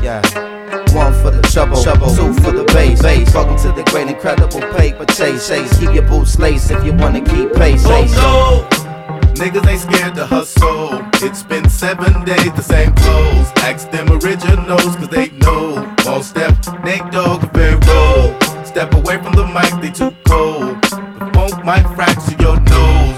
Yeah. One for the trouble, two for the bass. Welcome to the great incredible paper chase. Keep your boots laced if you wanna keep pace. Oh no, niggas ain't scared to hustle. It's been 7 days, the same clothes. Ask them originals, cause they know. Ball step, Nate Dogg, very roll. Step away from the mic, they too cold. The funk might fracture your nose.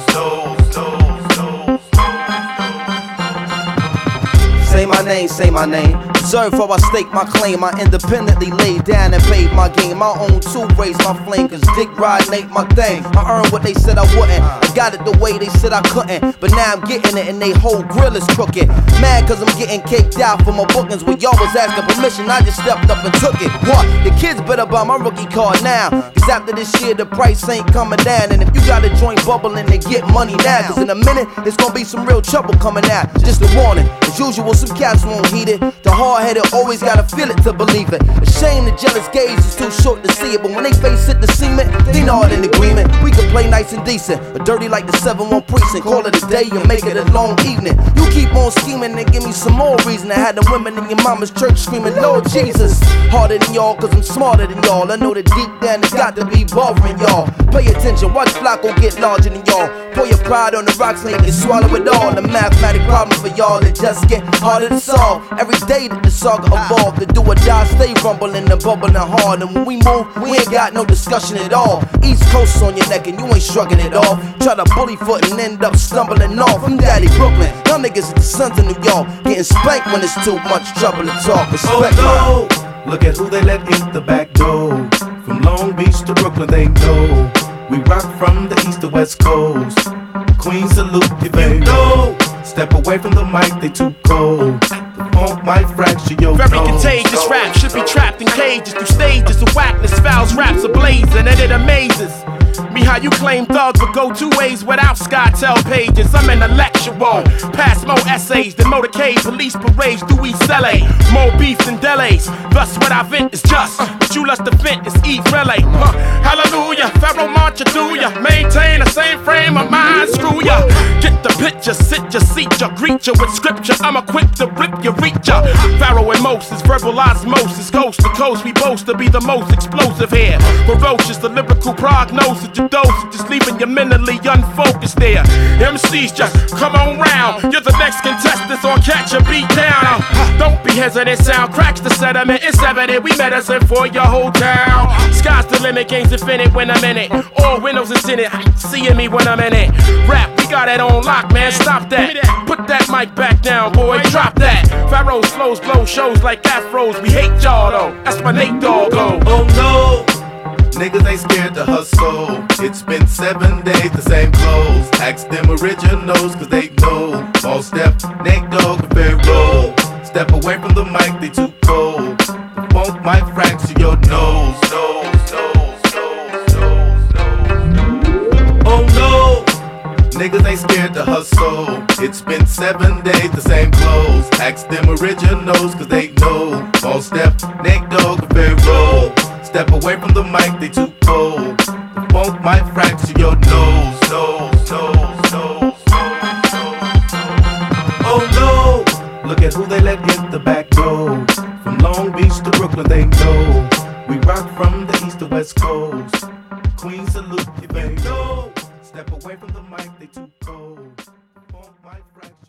Say my name. Observe how I stake my claim. I independently laid down and paid my game. My own two raised my flame, cause dick riding ain't my thing. I earned what they said I wouldn't. I got it the way they said I couldn't. But now I'm getting it and they whole grill is crooked. Mad cause I'm getting caked out for my bookings. When y'all was asking permission, I just stepped up and took it. What? The kids better buy my rookie card now, cause after this year the price ain't coming down. And if you got a joint bubbling, they get money now, cause in a minute it's gonna be some real trouble coming out. Just a warning, as usual some cats won't heed it. The hard-headed always gotta feel it to believe it. A shame the jealous gaze is too short to see it, but when they face it, the cement, they know it in agreement. We can play nice and decent, but dirty like the 7-1 precinct. Call it a day and make it a long evening. You keep on scheming and give me some more reason to have the women in your mama's church screaming, Lord Jesus. Harder than y'all, cause I'm smarter than y'all. I know that deep down it's got to be bothering y'all. Pay attention, watch Flacco get larger than y'all. Pour your pride on the rocks and you can swallow it all. The mathematic problem for y'all that just get harder to solve. Every day that the saga evolved, the do or die stay rumbling and bubbling hard. And when we move, we ain't got no discussion at all. East Coast on your neck and you ain't shrugging it off. Try to bully foot and end up stumbling off. I'm Daddy Brooklyn, y'all niggas is the sons of New York. Getting spanked when it's too much trouble to talk. Respect oh no, look at who they let in the back door. From Long Beach to Brooklyn, they know. We rock from the east to west coast. Queen salute if you know. Step away from the mic, they too cold. The funk might fracture your Very nose. contagious rap should be trapped in cages. Through stages of whackness, fouls, raps ablazing, and it amazes me how you claim thugs but go two ways without SkyTel pages. I'm intellectual, pass more essays than motorcade, police parades through East LA. More beef than delays, thus what I vent is just what you lust to vent is eat relay. Hallelujah, Pharaoh march do ya, maintain the same frame of mind, screw ya. Get the picture, sit ya, seat ya, greet ya with scripture. I'm equipped to rip ya, reach ya. Pharaoh and Moses, verbal osmosis, coast to coast, we boast to be the most explosive here. Ferocious, the lyrical prognosis, your dosage, just leaving you mentally unfocused there. MCs just come on round, you're the next contestant on Catch a Beat Down. Don't be hesitant, sound cracks the sediment, it's evident we medicine for your whole town. Sky's the limit, game's infinite when I'm in it. All windows is in it, seeing me when I'm in it. Rap, we got it on lock, man, stop that. Put that mic back down, boy, drop that. Pharaoh's flows blow shows like afros, we hate y'all though, that's my Nate Dogg go. Oh no, niggas ain't scared to hustle. It's been 7 days, the same clothes. Ask them originals, cause they know. Ball step, Nate Dogg, very roll. Step away from the mic, they too cold. The funk might fracture your nose. Oh no, niggas ain't scared to hustle. It's been 7 days, the same clothes. Ask them originals, cause they know. Ball step, Nate Dogg, very roll. Step away from the mic, they too cold. The funk might fracture your nose. Oh no, look at who they let in the back door. From Long Beach to Brooklyn, they know. We rock from the east to west coast. Queen salute if you know. Step away from the mic, they too cold. The funk might fracture.